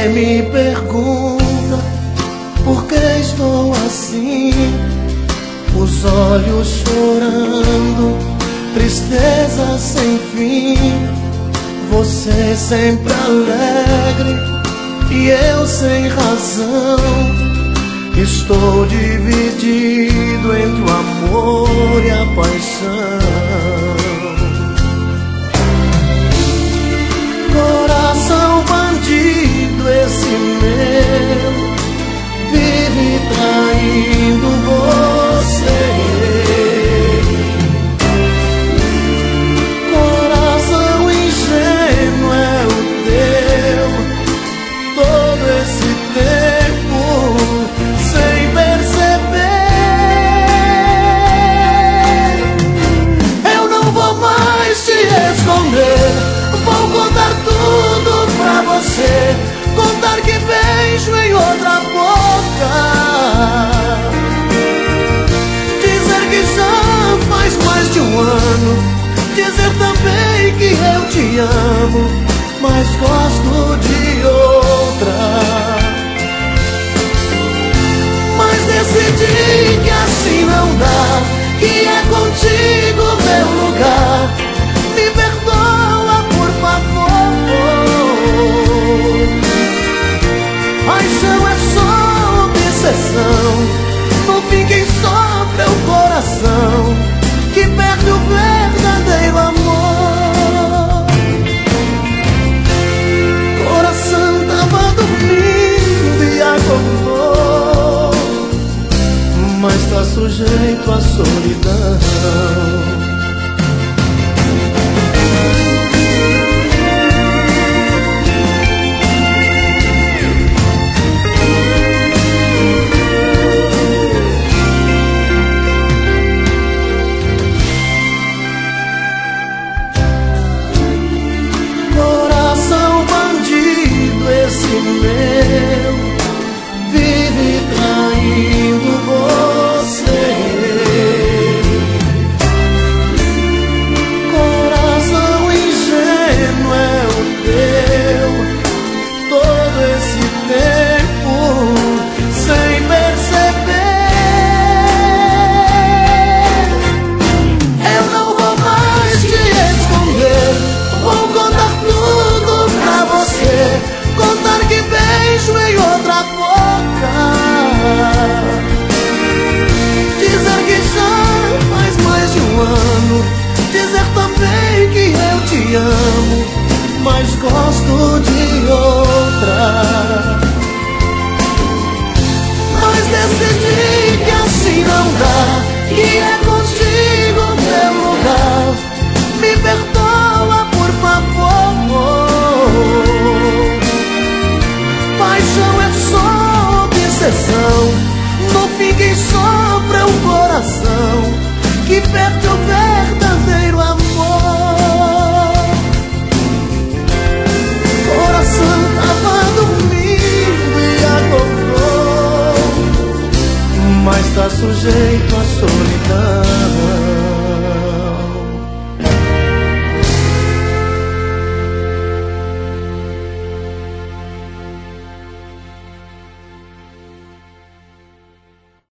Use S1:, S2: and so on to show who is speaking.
S1: Você me pergunta por que estou assim, os olhos chorando, tristeza sem fim. Você sempre alegre e eu sem razão. Estou dividido entre o amor e a paixão. Coração bandido esse meu, vive traindo você. Coração ingênuo é o teu, todo esse tempo sem perceber. Eu não vou mais te esconder, vou contar tudo pra você, contar que beijo em outra boca, dizer que já faz mais de um ano, dizer também que eu te amo, mas gosto de outra. Mas decidi que assim não dá, que é contigo meu lugar. Me perdoa, por favor. Paixão é só obsessão, no fim quem sofre é o coração, que perde o verdadeiro amor. Coração tava dormindo e acordou, mas tá sujeito à solidão. Meu, vive traindo você. Coração ingênuo é o teu, todo esse tempo sem perceber. Eu não vou mais te esconder, vou contar tudo pra você, contar que beijo em outra boca, dizer que já faz mais de um ano, dizer também que eu te amo, mas gosto de outra. Mas decidi que assim não dá, que é contigo meu lugar. Me perdoa, por favor. Paixão é só obsessão, no fim quem sofre é o coração, que perde o verdadeiro amor. Coração tava dormindo e acordou, mas tá sujeito à solidão.